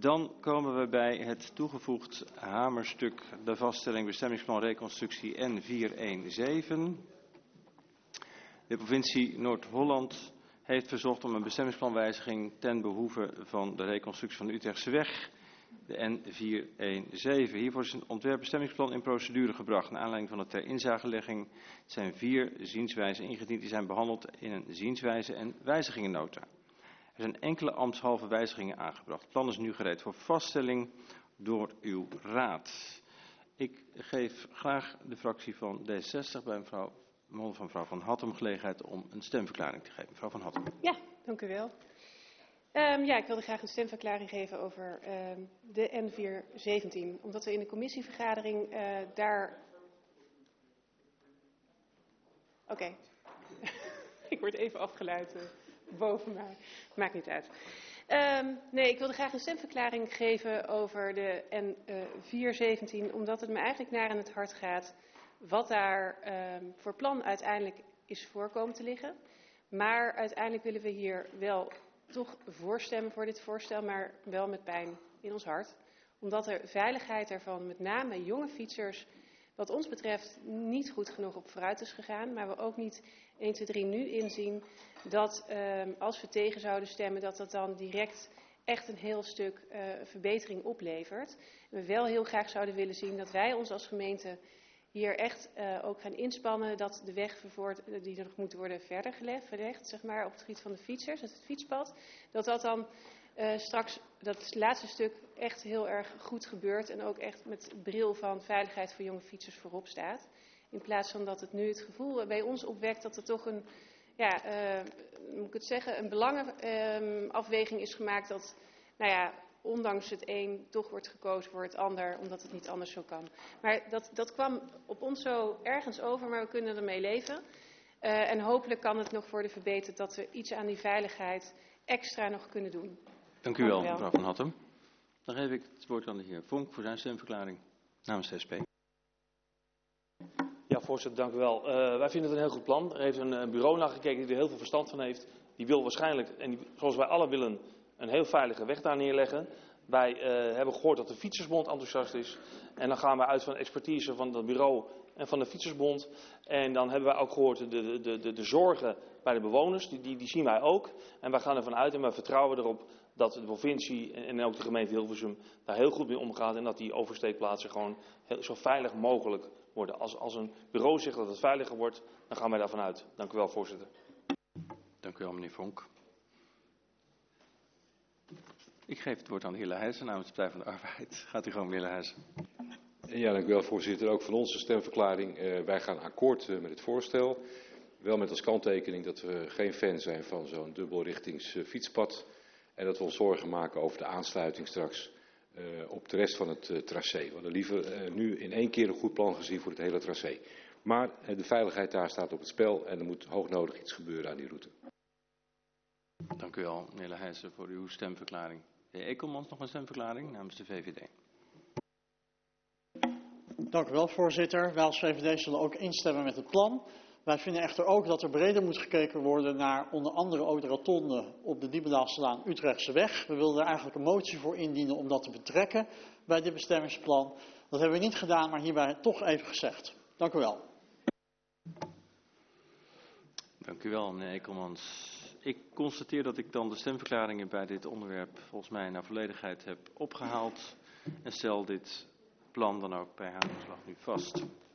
Dan komen we bij het toegevoegd hamerstuk, de vaststelling bestemmingsplan reconstructie N417. De provincie Noord-Holland heeft verzocht om een bestemmingsplanwijziging ten behoeve van de reconstructie van de Utrechtse weg, de N417. Hiervoor is een ontwerpbestemmingsplan in procedure gebracht. Naar aanleiding van de ter inzagelegging zijn 4 zienswijzen ingediend. Die zijn behandeld in een zienswijze- en wijzigingennota. Er zijn enkele ambtshalve wijzigingen aangebracht. Het plan is nu gereed voor vaststelling door uw raad. Ik geef graag de fractie van D66 bij mevrouw Van Hattem gelegenheid om een stemverklaring te geven. Mevrouw Van Hattem. Ja, dank u wel. Ik wilde graag een stemverklaring geven over de N417. Omdat we in de commissievergadering daar... Oké. Ik word even afgeluid boven mij. Maakt niet uit. Ik wilde graag een stemverklaring geven over de N417. Omdat het me eigenlijk naar aan het hart gaat wat daar voor plan uiteindelijk is voorkomen te liggen. Maar uiteindelijk willen we hier wel toch voorstemmen voor dit voorstel, maar wel met pijn in ons hart. Omdat de veiligheid ervan, met name jonge fietsers, wat ons betreft niet goed genoeg op vooruit is gegaan. Maar we ook niet 1, 2, 3 nu inzien dat als we tegen zouden stemmen, dat dat dan direct echt een heel stuk verbetering oplevert. En we wel heel graag zouden willen zien dat wij ons als gemeente hier echt ook gaan inspannen dat de weg die er nog moet worden verder gelegd, zeg maar, op het gebied van de fietsers, het fietspad, dat dat dan straks, dat laatste stuk, echt heel erg goed gebeurt en ook echt met bril van veiligheid voor jonge fietsers voorop staat. In plaats van dat het nu het gevoel bij ons opwekt dat er toch een, moet ik het zeggen, een belangenafweging is gemaakt dat, ondanks het een toch wordt gekozen voor het ander, omdat het niet anders zo kan. Maar dat kwam op ons zo ergens over, maar we kunnen ermee leven. En hopelijk kan het nog worden verbeterd dat we iets aan die veiligheid extra nog kunnen doen. Dank u wel, mevrouw Van Hattem. Dan geef ik het woord aan de heer Vonk voor zijn stemverklaring namens de SP. Ja, voorzitter, dank u wel. Wij vinden het een heel goed plan. Er heeft een bureau naar gekeken die er heel veel verstand van heeft. Die wil waarschijnlijk, zoals wij allen willen, een heel veilige weg daar neerleggen. Wij hebben gehoord dat de Fietsersbond enthousiast is. En dan gaan we uit van de expertise van dat bureau en van de Fietsersbond. En dan hebben wij ook gehoord de zorgen bij de bewoners. Die zien wij ook. En wij gaan ervan uit en wij vertrouwen erop dat de provincie en ook de gemeente Hilversum daar heel goed mee omgaat. En dat die oversteekplaatsen gewoon zo veilig mogelijk worden. Als een bureau zegt dat het veiliger wordt, dan gaan wij daarvan uit. Dank u wel, voorzitter. Dank u wel, meneer Vonk. Ik geef het woord aan de heer Leijzen namens de Partij van de Arbeid. Gaat u gewoon, meneer Leijzen. Ja, dank u wel, voorzitter. Ook van onze stemverklaring. Wij gaan akkoord met het voorstel. Wel met als kanttekening dat we geen fan zijn van zo'n dubbelrichtings fietspad. En dat we ons zorgen maken over de aansluiting straks op de rest van het tracé. We hadden liever nu in 1 keer een goed plan gezien voor het hele tracé. Maar de veiligheid daar staat op het spel en er moet hoognodig iets gebeuren aan die route. Dank u wel, meneer Leijzen, voor uw stemverklaring. De heer Ekelmans nog een stemverklaring namens de VVD. Dank u wel, voorzitter. Wij als VVD zullen ook instemmen met het plan. Wij vinden echter ook dat er breder moet gekeken worden naar onder andere ook de rotonde op de Diependaalslaan Utrechtse weg. We wilden er eigenlijk een motie voor indienen om dat te betrekken bij dit bestemmingsplan. Dat hebben we niet gedaan, maar hierbij toch even gezegd. Dank u wel. Dank u wel, meneer Ekelmans. Ik constateer dat ik dan de stemverklaringen bij dit onderwerp volgens mij naar volledigheid heb opgehaald. En stel dit plan dan ook bij hamersslag nu vast.